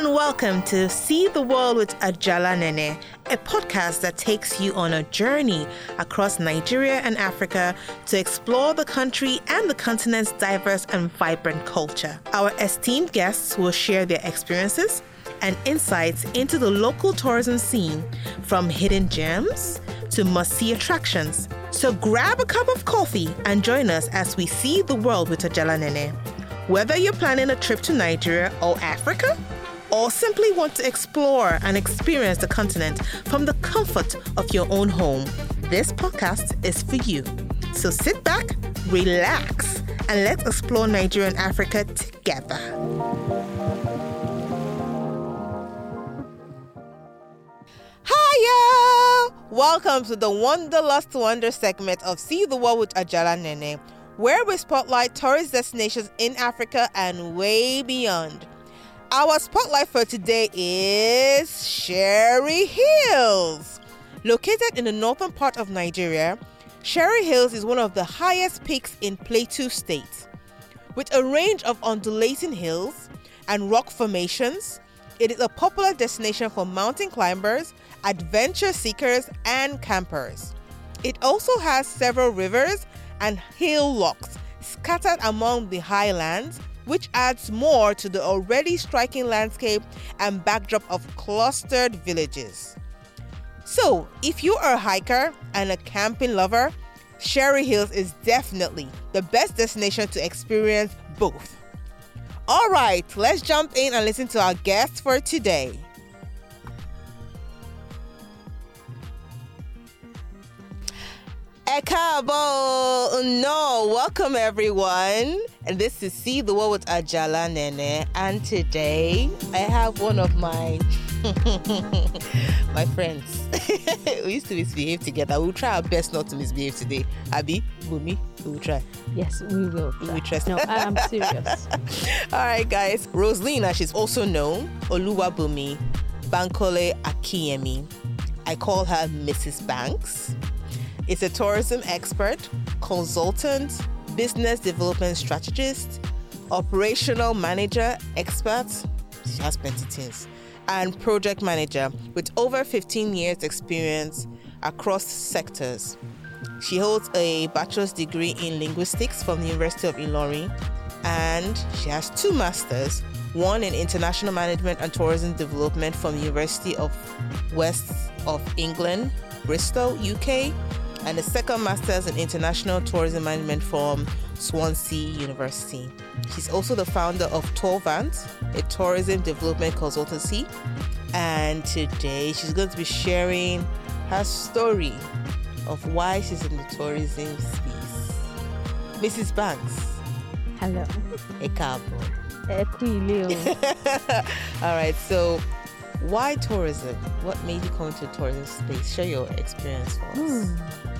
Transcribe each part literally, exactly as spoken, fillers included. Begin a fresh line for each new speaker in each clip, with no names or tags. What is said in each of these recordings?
and welcome to See the World with Ajala Nene, a podcast that takes you on a journey across Nigeria and Africa to explore the country and the continent's diverse and vibrant culture. Our esteemed guests will share their experiences and insights into the local tourism scene, from hidden gems to must-see attractions. So grab a cup of coffee and join us as we see the world with Ajala Nene. Whether you're planning a trip to Nigeria or Africa, or simply want to explore and experience the continent from the comfort of your own home, this podcast is for you. So sit back, relax, and let's explore Nigeria and Africa together. Hiya! Welcome to the Wanderlust Wonder segment of See the World with Ajala Nene, where we spotlight tourist destinations in Africa and way beyond. Our spotlight for today is Sherry Hills. Located in the northern part of Nigeria, Sherry Hills is one of the highest peaks in Plateau State. With a range of undulating hills and rock formations, it is a popular destination for mountain climbers, adventure seekers, and campers. It also has several rivers and hill locks scattered among the highlands, which adds more to the already striking landscape and backdrop of clustered villages. So, if you are a hiker and a camping lover, Sherry Hills is definitely the best destination to experience both. All right, let's jump in and listen to our guest for today. Ekabo, no, welcome everyone. And this is See the World with Ajala Nene. And today I have one of my my friends. We used to misbehave together. We'll try our best not to misbehave today. Abi, Bumi, we will try.
Yes, we will.
We trust.
No, I am serious.
All right, guys. Roselyn, as she's also known, Oluwabumi Bankole Akiyemi. I call her Missus Banks. Is a tourism expert, consultant, business development strategist, operational manager, expert, she has plenty things, and project manager with over fifteen years experience across sectors. She holds a bachelor's degree in linguistics from the University of Ilorin, and she has two masters, one in international management and tourism development from the University of West of England, Bristol, U K, and the second master's in international tourism management from Swansea University. She's also the founder of Tourvant, a tourism development consultancy. And today she's going to be sharing her story of why she's in the tourism space. Missus Banks.
Hello.
Ekabo.
Equilio.
All right, so why tourism? What made you come into the tourism space? Share your experience for us.
Hmm.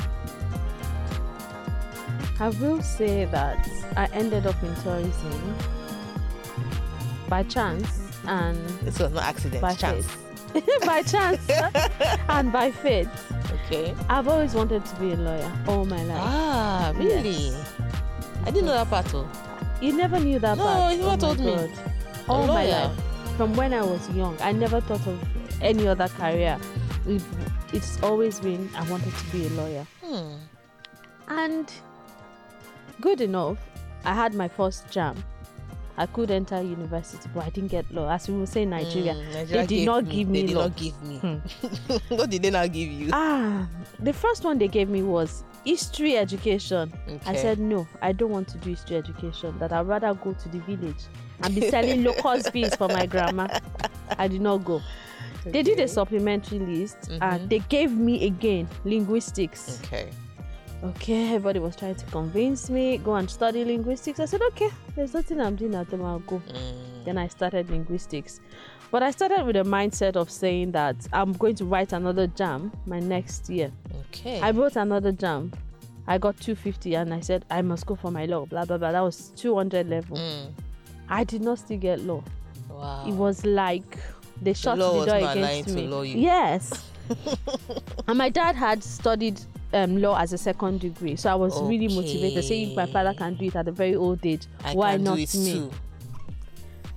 I will say that I ended up in tourism by chance and
This was not accident,
by
chance.
faith. By chance and by faith.
Okay.
I've always wanted to be a lawyer all my life.
Ah, really?
Yes.
I didn't know that part. Oh.
You never knew that
No,
part.
you never
oh
told
my
me.
God. All
A
my
lawyer.
life. From when I was young, I never thought of any other career. It- It's always been I wanted to be a lawyer.
Hmm.
And good enough, I had my first jam. I could enter university, but I didn't get law. As we will say in Nigeria,
Mm, Nigeria
they did
gave
not
me.
give
They
me
did
law.
not give me.
Hmm.
What did they not give you?
Ah, the first one they gave me was history education. I
Okay.
said, no, I don't want to do history education, that I'd rather go to the village and be selling locust beans for my grandma. I did not go. They did a supplementary list
Mhm.
and they gave me again linguistics.
Okay.
Okay, everybody was trying to convince me, go and study linguistics. I said, okay, there's nothing I'm doing at home, I'll go.
Mm.
Then I started linguistics. But I started with a mindset of saying that I'm going to write another jam my next year.
Okay.
I wrote another jam. I got two fifty and I said, I must go for my law, blah, blah, blah. That was two hundred level.
Mm.
I did not still get law.
Wow.
It was like they shut
law
the
was
door
not
against
aligned to
me.
law you.
Yes. And my dad had studied um, law as a second degree, so I was really motivated. Saying my father can do it at a very old age,
I
why
can
not
do it
me?
too.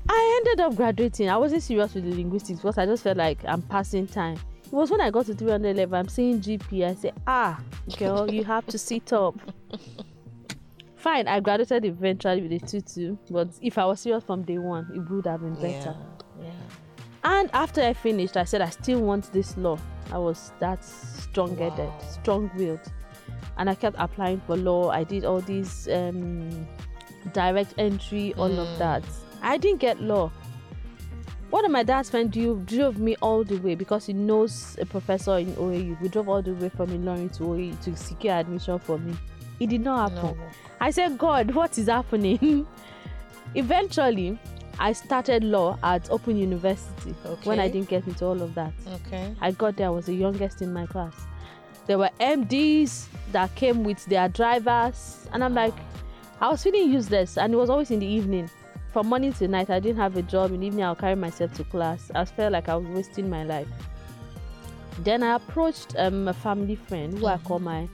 I ended up graduating. I wasn't serious with the linguistics because I just felt like I'm passing time. It was when I got to three hundred level, I'm saying G P. I said, ah, girl, you have to sit up. Fine, I graduated eventually with a two two, but if I was serious from day one, it would have been better.
Yeah, yeah.
And after I finished, I said, I still want this law. I was that strong-headed,
Wow.
strong-willed. And I kept applying for law. I did all these um, direct entry, all
Mm.
of that. I didn't get law. One of my dad's friends drove, drove me all the way because he knows a professor in O A U. We drove all the way from Ilorin to O A U to secure admission for me. It did not happen.
No.
I said, God, what is happening? Eventually, I started law at Open University when I
Okay.
didn't get into all of that.
Okay.
I got there, I was the youngest in my class. There were M Ds that came with their drivers, and I'm like, I was feeling useless, and it was always in the evening. From morning to night, I didn't have a job. In the evening, I'll carry myself to class. I felt like I was wasting my life. Then I approached um, a family friend who I call my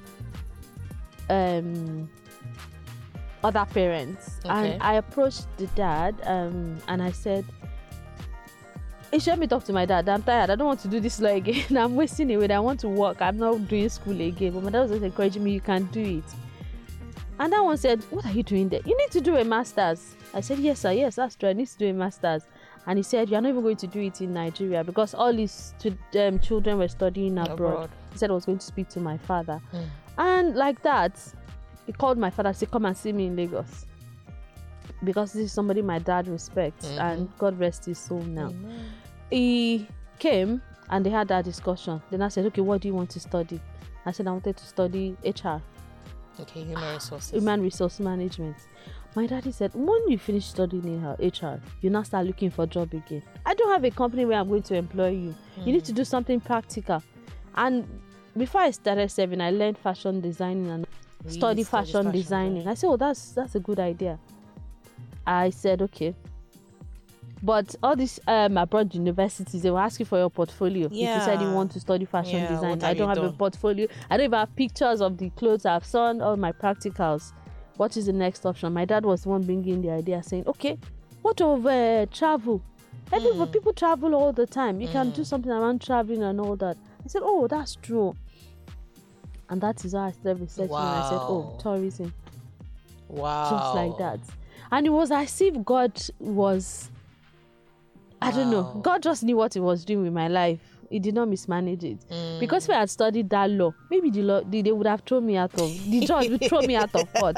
um, other parents.
Okay.
And I approached the dad um, and I said, hey, let me talk to my dad. I'm tired. I don't want to do this law again. I'm wasting away. I want to work. I'm not doing school again. But my dad was just encouraging me, you can do it. And that one said, what are you doing there? You need to do a master's. I said, yes, sir. Yes, that's true. I need to do a master's. And he said, you're not even going to do it in Nigeria because all his stu- um, children were studying abroad.
Abroad.
He said I was going to speak to my father.
Mm.
And like that, he called my father, said, come and see me in Lagos. Because this is somebody my dad respects.
Mhm.
And God rest his soul now.
Amen.
He came and they had that discussion. Then I said, okay, what do you want to study? I said, I wanted to study H R,
Okay, human resources.
Human Resource Management. My daddy said, when you finish studying H R, you now start looking for a job again. I don't have a company where I'm going to employ you. You need to do something practical. And before I started serving, I learned fashion designing and
Really
study
study
fashion,
fashion
designing.
design.
I said, oh, that's that's a good idea. I said, okay. But all these um, abroad universities, they will ask you for your portfolio. If you said you
Yeah.
want to study fashion
Yeah,
design,
what
I
have
don't
you
have a
done?
portfolio. I don't even have pictures of the clothes I've sewn, all my practicals. What is the next option? My dad was the one bringing the idea, saying, okay, what of uh, travel? Everybody,
Mm.
people travel all the time. You can do
Mm.
something around traveling and all that. I said, oh, that's true. And that is how I started researching. And I said, oh,
Wow.
tourism.
Wow.
Just like that. And it was as if God was, I don't know,
Wow.
God just knew what he was doing with my life. He did not mismanage it.
Mm.
Because if I had studied that law, maybe the law, they, they would have thrown me out of, the judge would throw me out of court.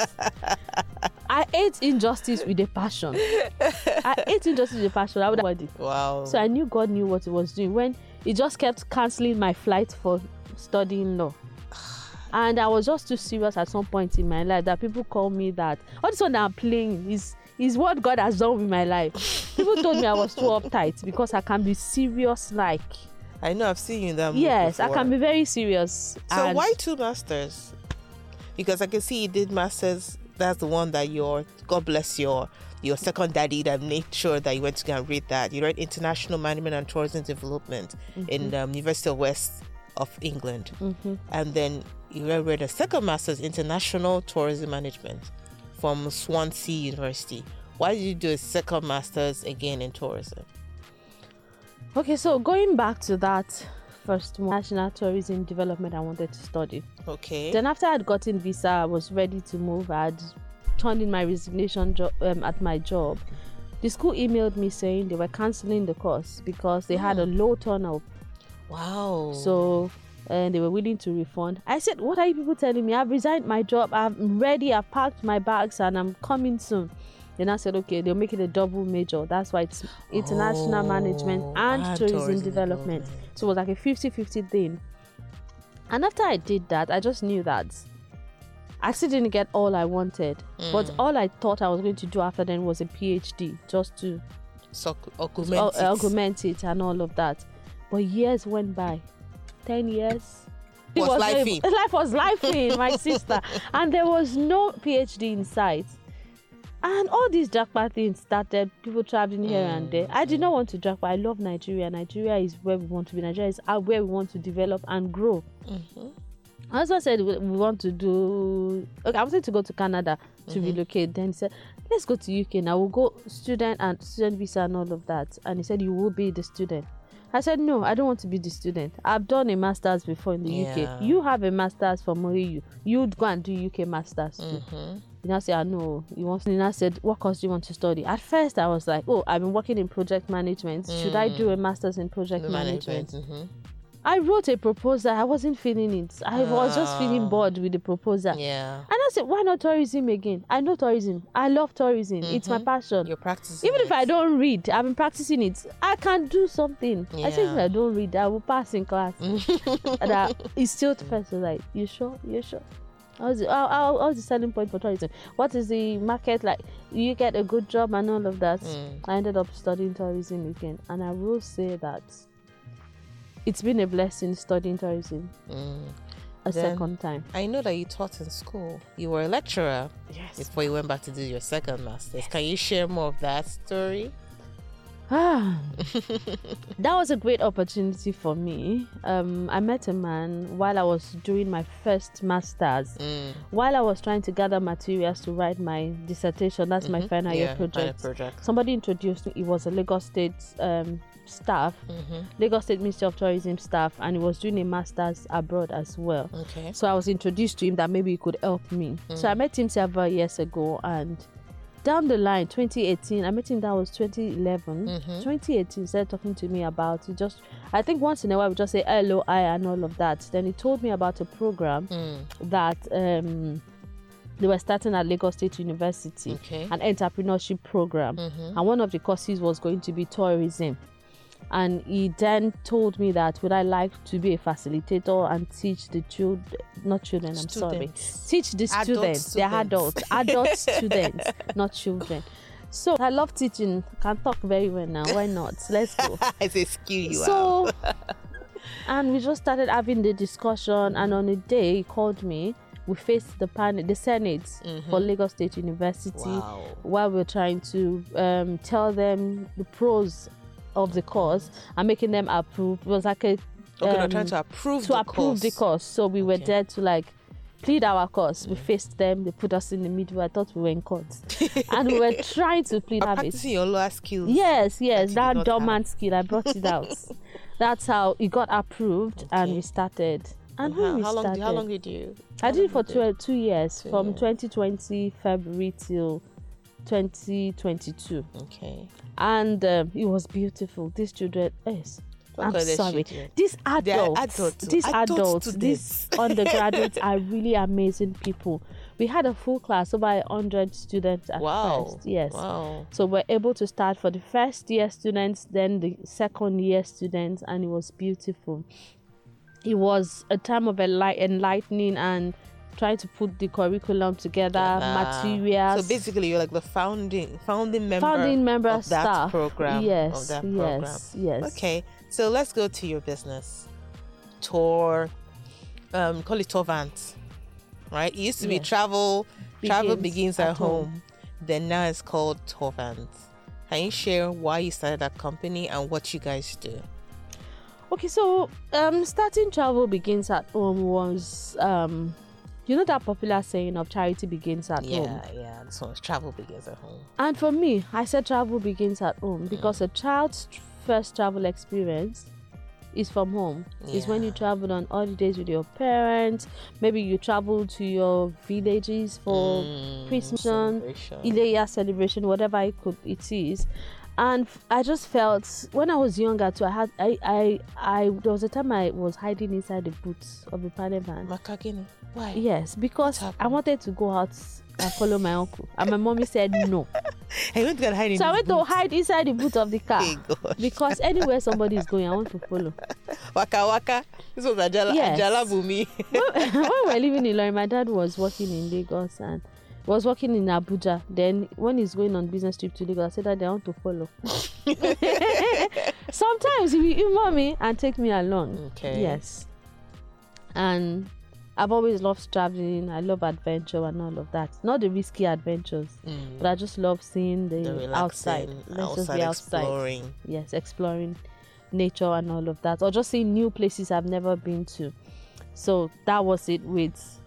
I hate injustice with a passion. I hate injustice with a passion. I would have it.
Wow.
So I knew God knew what he was doing when he just kept cancelling my flight for studying law. And I was just too serious at some point in my life that people call me that. All this one that I'm playing is, is what God has done with my life. People told me I was too uptight because I can be serious like.
I know, I've seen you in that mood
Yes, I
before.
can be very serious.
So
and
why two masters? Because I can see you did masters. That's the one that your, God bless your your second daddy that made sure that you went to go and read that. You read International Management and Tourism Development in the um, University of West of England.
Mhm.
And then you read a second master's, International Tourism Management from Swansea University. Why did you do a second master's again in tourism?
Okay, so going back to that first one, National Tourism Development I wanted to study.
Okay.
Then after I'd gotten visa, I was ready to move. I'd turned in my resignation jo- um, at my job. The school emailed me saying they were cancelling the course because they had a low turnout.
Wow.
So and they were willing to refund. I said, what are you people telling me? I've resigned my job. I'm ready. I've packed my bags and I'm coming soon. Then I said, okay, they'll make it a double major. That's why it's international
Oh,
management and,
and
tourism,
tourism
development.
development.
So it was like a fifty-fifty thing. And after I did that, I just knew that I still didn't get all I wanted. But
Mm.
all I thought I was going to do after then was a PhD, just to
So augment
au-
it.
augment it and all of that. But years went by. Ten years. It
Was
not
life
even-
in.
life was life in, my sister. And there was no PhD in sight. And all these jackpot things started, people traveling here and there. I did not want to jackpot. I love Nigeria. Nigeria is where we want to be. Nigeria is out where we want to develop and grow.
Mhm.
I also said we we want to do. Okay, I wanted to go to Canada to
Mhm.
relocate. Then he said, let's go to U K now. We'll go student and student visa and all of that. And he said, you will be the student. I said, no, I don't want to be the student. I've done a master's before in the
Yeah.
U K. You have a master's from O A U. You'd go and do U K master's too.
Mm-hmm.
You now say, I know. You want. You now said, what course do you want to study? At first, I was like, oh, I've been working in project management.
Mm.
Should I do a master's in project
The
management?
management. Mm-hmm.
I wrote a proposal. I wasn't feeling it. I was just feeling
Ah.
bored with the proposal.
Yeah.
And I said, why not tourism again? I know tourism. I love tourism. It's my
Mhm.
passion.
You're practicing.
Even if
it.
I don't read, I've been practicing it. I can do something. I said, if
Yeah.
I don't read, I will pass in class. And I, it's still first. I was like, you sure? You sure? How was, the, how, how, how was the selling point for tourism? What is the market like? You get a good job and all of that.
Mm.
I ended up studying tourism again. And I will say that it's been a blessing studying tourism
Mm.
a
Then-
second time.
I know that you taught in school. You were a lecturer
Yes.
before you went back to do your second master's. Can you share more of that story?
Ah, that was a great opportunity for me. Um, I met a man while I was doing my first master's.
Mm.
While I was trying to gather materials to write my dissertation, that's my
Mhm.
final
Yeah,
year
final
project.
project.
Somebody introduced me. It was a Lagos State um, staff,
Mm-hmm.
Lagos State Ministry of Tourism staff, and he was doing a master's abroad as well.
Okay.
So I was introduced to him that maybe he could help me. So I met him several years ago, and down the line, twenty eighteen, I met him. That was twenty eleven.
Mhm.
twenty eighteen, he started talking to me about it. Just, I think once in a while we just say hello, I, and all of that. Then he told me about a program
Mm.
that um, they were starting at Lagos State University,
Okay.
an entrepreneurship program,
Mhm.
and one of the courses was going to be tourism. And he then told me that would I like to be a facilitator and teach the children, not children, I'm sorry,
Students.
teach the
Adult
students, they're
students.
adults, adult students, not children. So I love teaching, can talk very well now, why not? Let's go.
I say skew you out.
So, and we just started having the discussion, and on a day he called me. We faced the panel, the Senate for Lagos State University,
Wow.
while we we're trying to um, tell them the pros of the course and making them approve. It was like a
Okay, we're
um,
trying to approve
to
the
approve
course.
the course. So we were
Okay.
there to like plead our cause. We faced them. They put us in the middle. I thought we were in court, and we were trying to plead
Are
have it.
practicing your lower skills.
Yes, yes,
you did
that
not
dormant skill. I brought it out. That's how it got approved, and
Okay.
we started. And
And
when
how,
we
how long?
started,
How long did you?
I
how
did it
long
for
you
two, two years,
Two
from
years.
twenty twenty February till twenty twenty-two.
Okay.
And um, it was beautiful. These children, yes.
Don't
I'm
call them
sorry.
children.
These
They are
adults,
adults.
these
Adult
adults,
students.
these undergraduates are really amazing people. We had a full class, over a hundred students at
Wow.
first. Yes.
Wow.
So we're able to start for the first year students, then the second year students, and it was beautiful. It was a time of enlight- enlightening and trying to put the curriculum together,
Ah.
materials.
So basically, you're like the founding founding member,
founding member
of that
staff.
program.
Yes,
Of that program.
yes, yes.
Okay. So let's go to your business. Tour. Um, call it Tour Vans. Right? It used to be
Yes.
travel. Travel
Begins
begins at,
at
home.
home.
Then now it's called Tour Vans. Can you share why you started that company and what you guys do?
Okay, so um, starting travel begins at home was, um, you know that popular saying of charity begins at
Yeah,
home.
yeah. This one's travel begins at home.
And for me, I said travel begins at home because a child's tr- first travel experience is from home. It's when you
Yeah.
travel on holidays with your parents. Maybe you travel to your villages for
Mm,
Christmas,
celebration.
Ileya celebration, whatever it could it is. And f- I just felt when I was younger too, I had I I, I there was a time I was hiding inside the boots of the panel van.
Makagini. Why?
Yes, because
What
I
happened?
wanted to go out and follow my uncle. And my mommy said no.
I went to go and hide in
So I
his
went to
boots.
hide inside the boot of the car.
Hey, God.
Because anywhere somebody is going, I want to follow.
Waka waka. This was Ajala,
Yes.
Ajala Bumi.
when, when we were living in Ilorin, my dad was working in Lagos and was working in Abuja. Then when he's going on business trip to Lagos, I said that I want to follow. Sometimes he will humor me and take me along.
Okay.
Yes. And I've always loved traveling. I love adventure and all of that. Not the risky adventures,
Mm.
but I just love seeing the,
The
outside.
relaxing,
Let's just
outside
be outside.
exploring.
Yes, exploring nature and all of that, or just seeing new places I've never been to. So that was it with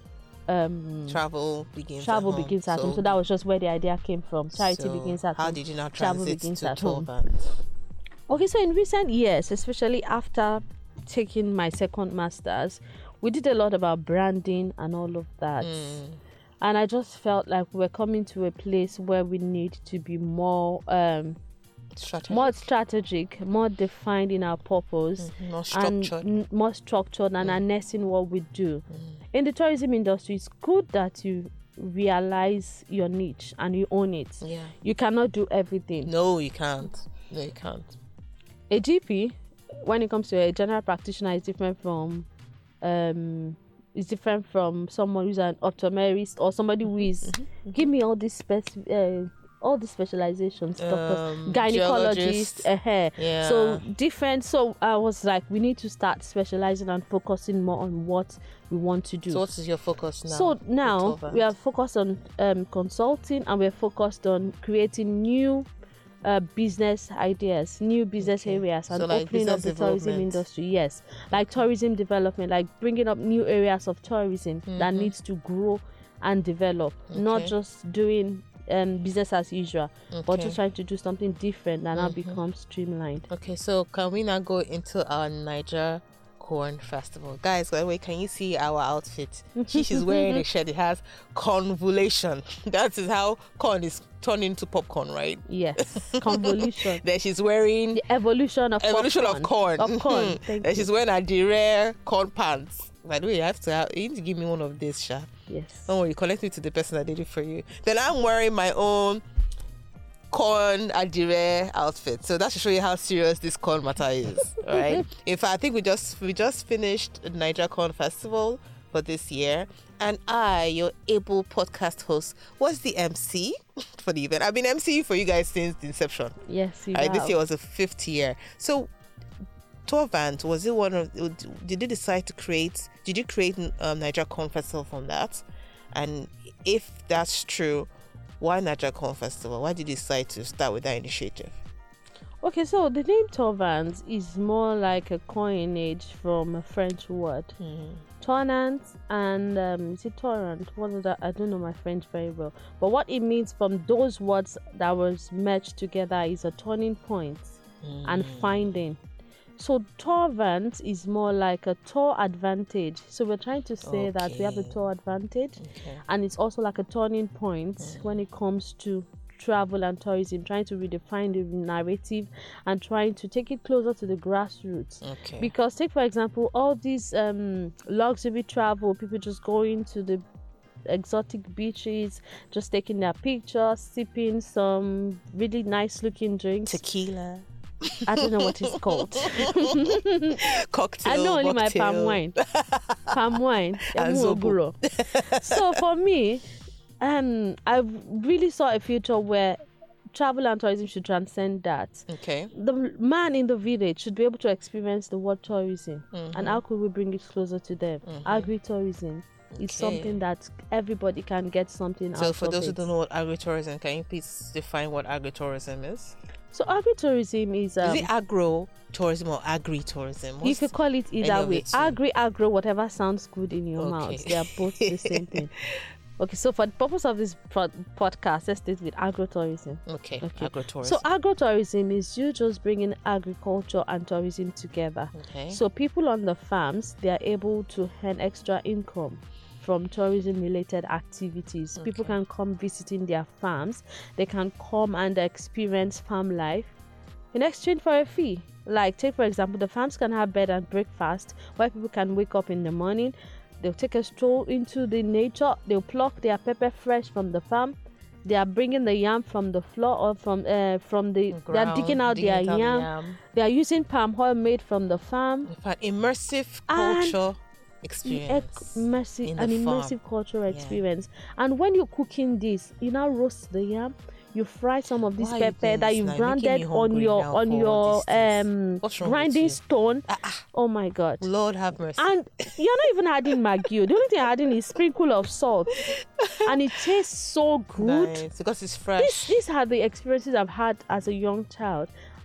um,
travel begins
travel
at home.
begins at
so,
home. So that was just where the idea came from. Charity
so
begins at
how
home.
did you now
Travel
transit
begins
to
at home.
Torvand?
Okay, so in recent years, especially after taking my second master's, we did a lot about branding and all of that.
Mm.
And I just felt like we're coming to a place where we need to be more um,
Strategic.
more strategic, more defined in our purpose,
Mm, more structured.
and n- more structured and
Mm.
harnessing what we do.
Mm.
In the tourism industry, it's good that you realize your niche and you own it.
Yeah.
You cannot do everything.
No, you can't. No, you can't.
A G P, when it comes to a general practitioner, is different from um is different from someone who's an optometrist or somebody who is
Mm-hmm.
give me all these spec- uh, all the specializations, doctors,
Um,
gynecologist,
geologist.
uh, hair.
Yeah.
So different. So I was like, we need to start specializing and focusing more on what we want to do.
So what is your focus now?
So now
with Torvand?
we are focused on um, consulting, and we're focused on creating new uh, business ideas, new business
Okay.
areas, and
So like
opening up
business
the tourism
development.
industry. Yes, like tourism development, like bringing up new areas of tourism that
Mhm.
needs to grow and develop, not
Okay.
just doing um, business as usual, but
Okay.
just trying to do something different that now
Mhm.
becomes streamlined.
Okay, so can we now go into our Niger Corn Festival? Guys, by the way, can you see our outfit? She, she's wearing a shirt. It has convolution. That is how corn is turned into popcorn, right?
Yes, convolution.
Then she's wearing
The evolution of
evolution
popcorn.
of corn.
Of corn.
Mhm.
Thank
Then
you.
she's wearing a rare corn pants. By the way, you have to have, you need to give me one of these, Sha.
Yes.
Don't worry, connect me to the person that did it for you. Then I'm wearing my own corn adire outfit. So that should show you how serious this corn matter is. Right? In fact, I think we just we just finished the Niger Corn Festival for this year. And I, your able podcast host, was the M C for the event. I've been MCing for you guys since the inception.
Yes, you
Right, this
have.
year was the fifth year. So Torvand, was it one of did you decide to create did you create um, Niger Corn Festival from that? And if that's true, why Niger Corn Festival? Why did you decide to start with that initiative?
Okay, so the name Torvand is more like a coinage from a French word.
Mm.
Tournant and um, is it torrent? What is that? I don't know my French very well. But what it means from those words that was merged together is a turning point
Mm.
and finding. So Torvand is more like a tour advantage. So we're trying to say that we have a
Okay.
tour advantage,
Okay.
and it's also like a turning point
Mm.
when it comes to travel and tourism, trying to redefine the narrative and trying to take it closer to the grassroots.
Okay.
Because take for example all these um luxury travel, people just going to the exotic beaches, just taking their pictures, sipping some really nice looking drinks.
Tequila.
I don't know what it's called.
Cocktail.
I know only my
mocktail.
palm wine. Palm wine.
And
Emu
Zobo.
Oguro. So for me, um, I really saw a future where travel and tourism should transcend that.
Okay.
The man in the village should be able to experience the word tourism.
Mhm.
And how could we bring it closer to them?
Mhm.
Agri-tourism is
Okay.
something that everybody can get something
So
out
for
of
those
it.
who don't know what agritourism, can you please define what agritourism is?
So agri-tourism is... Um,
is it agro-tourism or agri-tourism?
you
What's-
could call it
any
either
of
way.
it too?
Agri, agro, whatever sounds good in your
Okay.
mouth. They are both the same thing. Okay, so for the purpose of this pro- podcast, let's start with agro-tourism.
Okay,
Okay.
agro-tourism.
So agro-tourism is you just bringing agriculture and tourism together.
okay.
So people on the farms, they are able to earn extra income from tourism-related activities. People
Okay.
can come visiting their farms. They can come and experience farm life in exchange for a fee. Like, take for example, the farms can have bed and breakfast where people can wake up in the morning. They'll take a stroll into the nature. They'll pluck their pepper fresh from the farm. They are bringing the yam from the floor or from uh, from the. They are
Ground,
digging out their
out the
yam.
yam.
They are using palm oil made from the farm.
In fact, immersive
And
culture
Ec-
experience.
immersive,
in
an
the farm.
immersive cultural
Yeah.
experience. And when you're cooking this, you now roast the yam. You fry some of this
Why are you
pepper
doing
that
this
you've
now? You're making
grounded
me
on
hungry
your
now
on
for all
your
these things.
um
What's wrong with
grinding
you?
stone.
Ah, ah,
Oh my god.
Lord have mercy.
And you're not even adding Maggi. The only thing you're adding is sprinkle of salt. And it tastes so good.
Nice, because it's fresh.
This, these are the experiences I've had as a young child.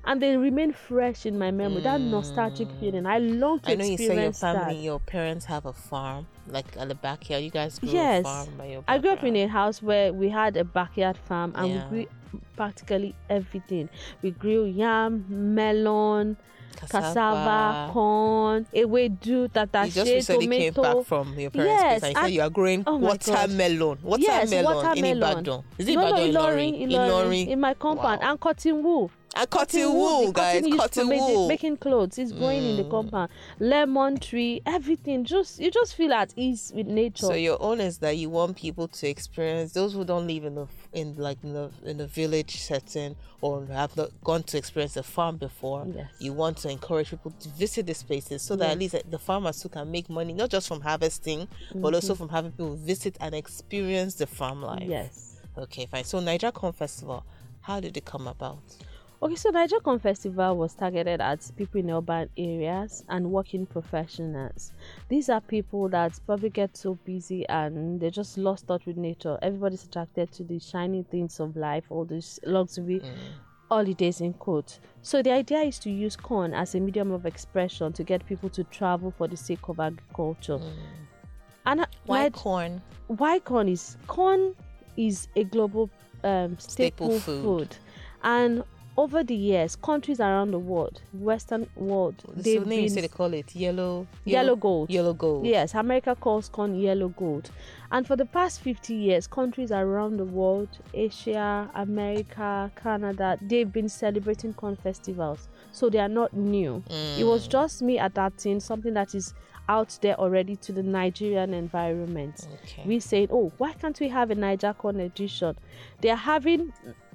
and they remain fresh in my memory. Mm. That nostalgic feeling, I long to
I know
experience
you say your family,
that.
your parents have a farm, like at the backyard. You guys grew
yes.
a farm by your
I grew up in a house where we had a backyard farm, and
yeah.
we grew practically everything. We grew yam, melon, cassava, cassava corn, ewedu, tatache,
you just recently
tomato.
came back from your parents'
yes,
place and you said you are growing
oh
watermelon. Watermelon
yes, watermelon
in Ibadan. Is it
no,
Ibadan
no,
or
Ilorin,
Ilorin?
Ilorin, in my compound.
Wow.
And cotton wool.
And cotton, cotton wool,
wool,
guys.
Cotton,
cotton
used
wool.
Making clothes. It's growing mm. in the compound. Lemon tree, everything. Just you just feel at ease with nature.
So your own is that you want people to experience, those who don't live in the in like in the in the village setting or have not gone to experience the farm before.
Yes.
You want to encourage people to visit these places so that
yes.
at least the farmers too can make money, not just from harvesting, mm-hmm. but also from having people visit and experience the farm life.
Yes.
Okay, fine. So Niger Corn Festival, how did it come about?
Okay, so Niger Corn Festival was targeted at people in urban areas and working professionals. These are people that probably get so busy and they just lost touch with nature. Everybody's attracted to the shiny things of life, all these luxury mm. holidays in quotes. So the idea is to use corn as a medium of expression to get people to travel for the sake of agriculture. Mm. And
why Nig- corn?
Why corn is corn is a global um, staple, staple food. food, and over the years, countries around the world, Western world,
they've so been... you say they call it yellow...
Yellow, yellow gold.
Yellow gold.
Yes, America calls corn yellow gold. And for the past fifty years, countries around the world, Asia, America, Canada, they've been celebrating corn festivals. So they are not new. Mm. It was just me adapting something that is out there already to the Nigerian environment.
Okay.
We saying, oh, why can't we have a Niger Corn edition? They are having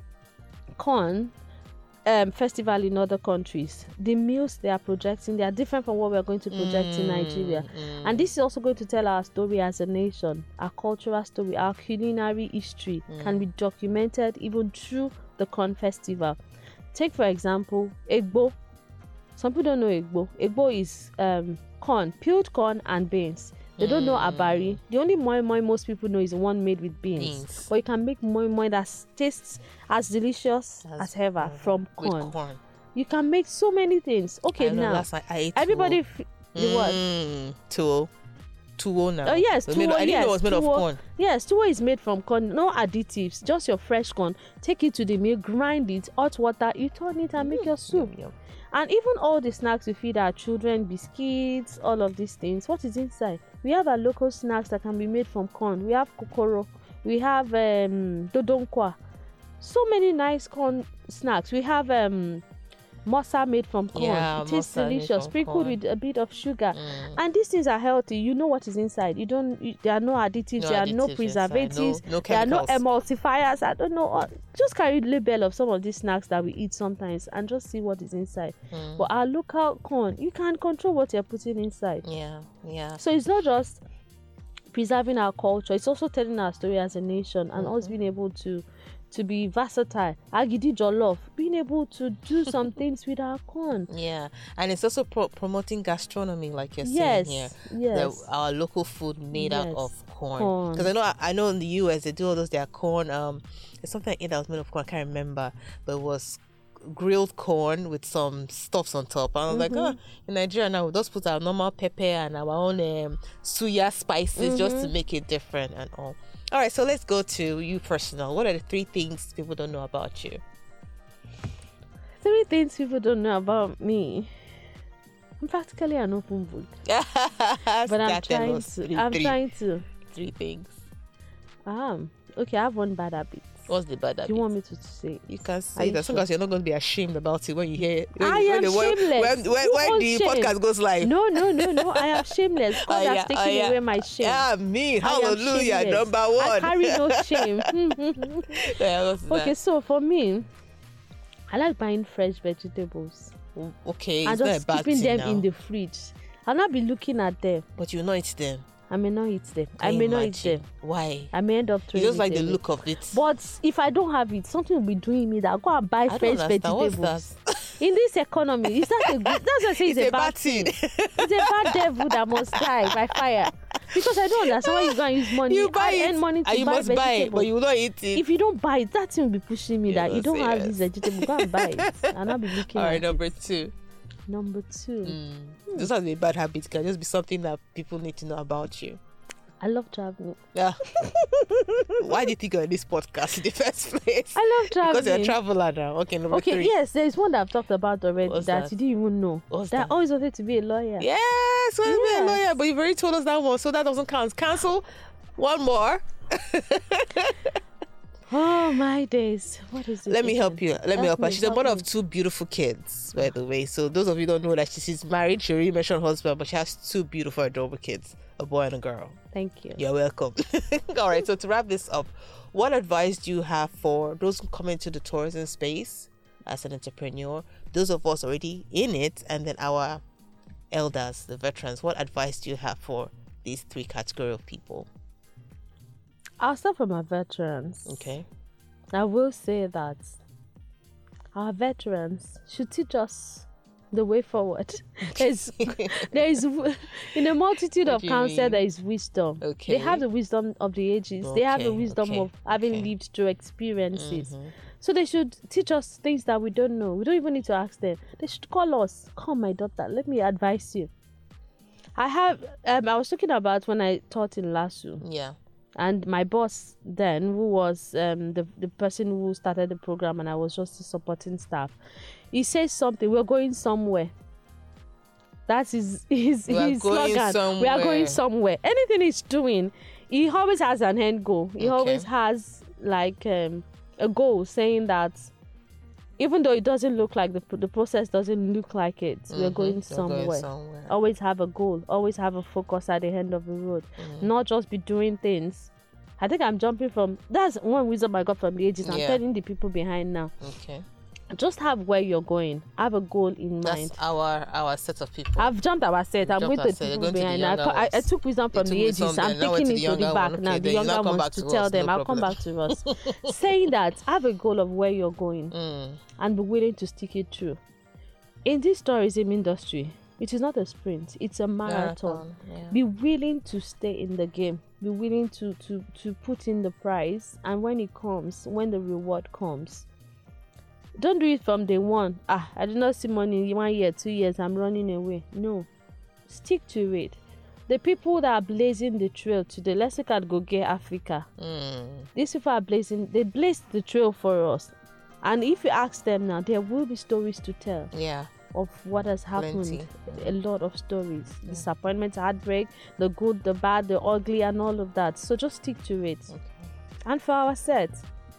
corn... Um, festival in other countries. The meals they are projecting, they are different from what we are going to project mm, in Nigeria. Mm. And this is also going to tell our story as a nation, our cultural story, our culinary history mm. can be documented even through the corn festival. Take, for example, Egbo. Some people don't know Egbo. Egbo is um, corn, peeled corn and beans. They don't know abari. The only moi moi most people know is the one made with beans. beans. But you can make moi moi that tastes as delicious as, as ever uh, from corn. corn. You can make so many things. Okay, I now
last night I ate
everybody f- the
mm,
what?
Tuwo. Tuwo now.
Oh yes,
tuwo.
Made,
I didn't
yes,
know it was made
tuwo,
of corn.
Yes, tuwo is made from corn. No additives, just your fresh corn. Take it to the mill, grind it, hot water, you turn it and mm, make your soup. Yum, yum. And even all the snacks we feed our children, biscuits, all of these things, what is inside? We have our local snacks that can be made from corn. We have kokoro. We have um, dodonkwa. So many nice corn snacks. We have um, mosa made from corn.
Yeah,
it tastes delicious, sprinkled with a bit of sugar.
Mm.
And these things are healthy. You know what is inside. You don't. You, there are no additives.
No
there
additives
are no preservatives.
No, no
there are no
chemicals.
emulsifiers. I don't know. Just carry the label of some of these snacks that we eat sometimes and just see what is inside. Mm. But our local corn, you can control what you're putting inside.
Yeah, yeah.
So it's not just preserving our culture. It's also telling our story as a nation and mm-hmm. us being able to to be versatile. Agidi Jollof, being able to do some things with our corn.
Yeah, and it's also pro- promoting gastronomy, like you're
yes,
saying here.
Yes,
the, our local food made
yes.
out of corn. Because I know, I know in the U S they do all those. Their corn. Um, it's something like that was made of corn. I can't remember, but it was grilled corn with some stuffs on top. And I was mm-hmm. like, oh, in Nigeria now we just put our normal pepper and our own um, suya spices mm-hmm. just to make it different and all. All right, so let's go to you personal. What are the three things people don't know about you?
Three things people don't know about me. I'm practically an open book. But I'm trying to.
Three,
I'm
three.
trying to.
Three things.
Um. Okay, I have one bad habit.
What's the bad habit?
Do you want me to say?
You can say it as long as you're not going to be ashamed about it when you hear it. When,
I
when
am
the,
shameless.
When, when, when the
shame?
podcast goes live.
No, no, no, no. I am shameless. God
oh,
has
yeah,
taken
oh, yeah.
away my shame.
Yeah, me. Hallelujah. Number one.
I carry no shame.
Yeah,
okay, so for me, I like buying fresh vegetables.
Okay,
and
it's
just
not a bad
keeping them
now.
in the fridge. I'll not be looking at them.
But you know it's them.
I may not eat them.
Can
I may
you
not
imagine?
eat them.
Why?
I may end up throwing
You just like the
away.
look of it.
But if I don't have it, something will be doing me that I'll go and buy
I
fresh
don't understand.
vegetables.
What's that?
In this economy, is that a good? That's what I say. It's,
it's
a,
a
bad
bad thing.
It's a bad devil that must die by fire. Because I don't understand why you go and use money.
You buy
I
it,
earn money to
and you
buy
must buy it,
vegetable.
but you will not eat it.
If you don't buy it, that thing will be pushing me
You're
that you
not
don't have
serious.
this vegetable. Go and buy it, and I'll be looking.
All
at
right,
it.
number two.
Number two.
Mm. This has to be a bad habit. It can just be something that people need to know about you.
I love traveling.
Yeah. Why do you think you're in this podcast in the first place?
I love traveling.
Because you're a traveler now. Okay, number
Okay,
three.
yes, there is one that I've talked about already
What's
that,
that?
you didn't even know.
What's
that I
that?
always wanted to be a lawyer.
Yes, well, be a
Yes.
lawyer, but you've already told us that one, so that doesn't count. Cancel. One more.
Oh my days. What is it?
Let me help you. Let me help her.
me,
She's a
help
mother
me.
of two beautiful kids, by the way. So those of you who don't know that she's married, she already mentioned husband, but she has two beautiful, adorable kids, a boy and a girl.
Thank you.
You're welcome. All right, so to wrap this up, what advice do you have for those who come into the tourism space as an entrepreneur, those of us already in it, and then our elders, the veterans? What advice do you have for these three category of people?
I'll start from our veterans.
Okay.
I will say that our veterans should teach us the way forward. There's, there is, in a multitude
What
of
do you
counsel,
mean?
there is wisdom.
Okay.
They have the wisdom of the ages. They have the
Okay,
wisdom
okay,
of having
okay.
lived through experiences.
Mhm.
So they should teach us things that we don't know. We don't even need to ask them. They should call us. Come, my daughter, let me advise you. I have, um, I was talking about when I taught in LASU.
Yeah.
And my boss then, who was um, the, the person who started the program, and I was just the supporting staff, he says something, we're going somewhere. That's his, his,
We are
his
going
slogan. We are going
somewhere.
somewhere. Anything he's doing, he always has an end goal. He
Okay.
always has like um, a goal saying that even though it doesn't look like the, the process doesn't look like it, we're
Mhm.
going
We're
somewhere.
going somewhere.
Always have a goal, always have a focus at the end of the road, not just be doing things. I think I'm jumping from, that's one wisdom I got from the ages. I'm
Yeah.
telling the people behind now,
Okay.
just have where you're going, have a goal in mind.
That's our our set of people.
I've jumped our set. I'm
jumped
with
our
the
set. You're
people
going to the
behind. I,
younger
co- I, I
ones.
took wisdom from
took
the
wisdom,
ages. I'm
then now went
taking
to
it
the
to the
younger
back
one.
now.
Okay,
The
then you now
younger
come
ones
back
to
to
tell
us,
them.
no
I'll come
problem.
back to us. Saying that, have a goal of where you're going
Mm.
and be willing to stick it through. In this tourism industry, it is not a sprint, it's a marathon.
Marathon, yeah.
Be willing to stay in the game. Be willing to, to, to put in the price, and when it comes, when the reward comes, don't do it from day one. Ah, I did not see money in one year, two years, I'm running away. No, stick to it. The people that are blazing the trail today, let's look at Go Get Africa.
Mm.
These people are blazing, they blazed the trail for us. And if you ask them now, there will be stories to tell
Yeah.
of what has happened.
Plenty.
A lot of stories, disappointment, heartbreak, the good, the bad, the ugly, and all of that. So just stick to it.
Okay.
And for our set,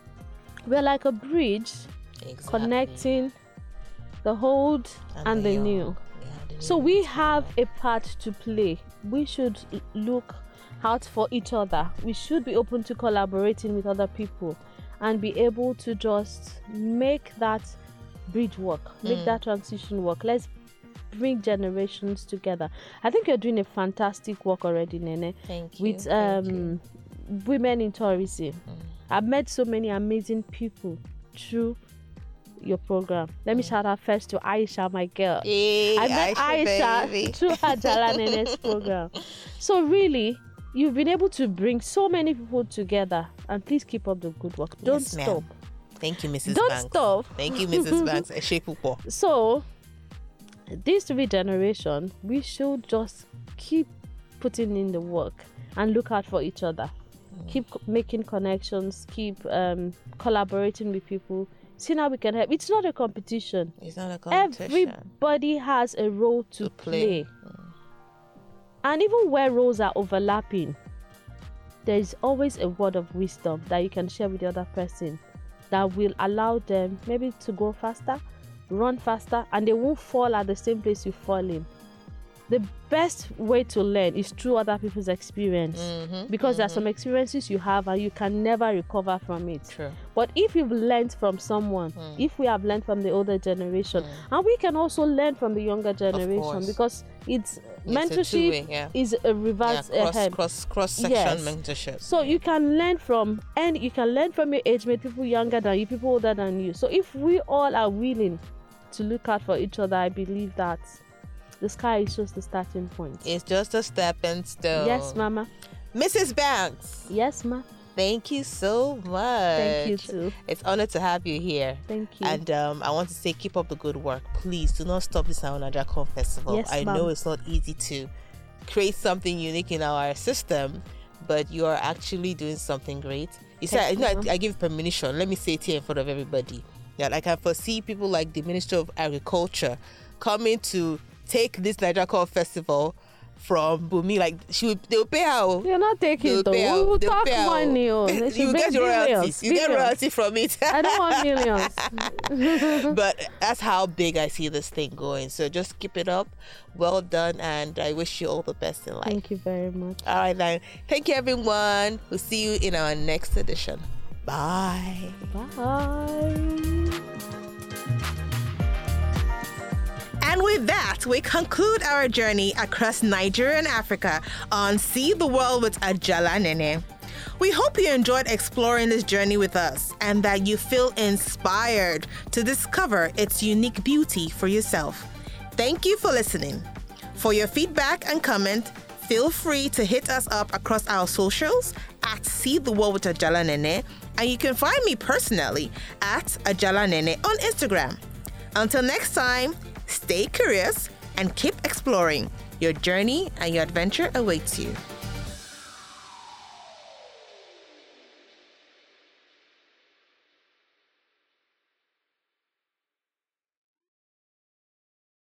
we're like a bridge
Exactly.
connecting the old and, the,
young.
new.
Yeah, the
So
new
we
and the
have
young.
a part to play. We should l- look out for each other. We should be open to collaborating with other people and be able to just make that bridge work, make
Mm.
that transition work. Let's bring generations together. I think you're doing a fantastic work already, Nene,
Thank you.
with
thank you.
um women in tourism.
Mm.
I've met so many amazing people through your program. Let me shout out first to Aisha, my girl.
Hey,
I met Aisha,
baby.
through her Jala Nene's program. So really, you've been able to bring so many people together, and please keep up the good work. Don't
Yes, ma'am.
stop.
Thank you, Missus
Don't
Banks.
stop.
Thank you, Missus Banks. Ẹ ṣé púpọ̀.
So, this three generation, we should just keep putting in the work and look out for each other. Keep co- making connections, keep um, collaborating with people, seeing how we can help. It's not a competition.
It's not a competition.
Everybody has a role to,
To play.
play. And even where roles are overlapping, there is always a word of wisdom that you can share with the other person that will allow them maybe to go faster, run faster, and they won't fall at the same place you fall in. The best way to learn is through other people's experience,
Mhm,
because there are some experiences you have and you can never recover from it.
True.
But if you've learned from someone,
Mm.
if we have learned from the older generation, and we can also learn from the younger generation,
course.
because it's
It's a
mentorship
two-way, yeah.
is a
Yeah,
reverse
cross,
ahead.
cross, cross section
Yes.
mentorship.
So you can learn from, and you can learn from your age mate, people younger than you, people older than you. So if we all are willing to look out for each other, I believe that the sky is just the starting point.
It's just a stepping stone.
Yes, Mama.
Missus Banks.
Yes, Ma.
Thank you so much.
Thank you too.
It's honored to have you here.
Thank you.
And um, I want to say, keep up the good work. Please do not stop this Sound Naija Corn Festival.
Yes,
I
ma'am.
know it's not easy to create something unique in our system, but you are actually doing something great. You said, you know, I, I give premonition. Let me say it here in front of everybody. Yeah, I can foresee people like the Minister of Agriculture coming to take this Naija Corn Festival from Bumi. Like, she will, they'll pay her.
You're not taking it though.
pay
We
out.
will
They'll
talk
pay out.
money. Oh. They should
You
bring
get your
billions,
royalties. You get
billions.
royalty from it.
I don't want millions.
But that's how big I see this thing going. So just keep it up. Well done, and I wish you all the best in life.
Thank you very much.
All right, then. Thank you, everyone. We'll see you in our next edition. Bye.
Bye.
And with that, we conclude our journey across Nigeria and Africa on See the World with Ajala Nene. We hope you enjoyed exploring this journey with us and that you feel inspired to discover its unique beauty for yourself. Thank you for listening. For your feedback and comment, feel free to hit us up across our socials at See the World with Ajala Nene, and you can find me personally at Ajala Nene on Instagram. Until next time, stay curious and keep exploring. Your journey and your adventure awaits you.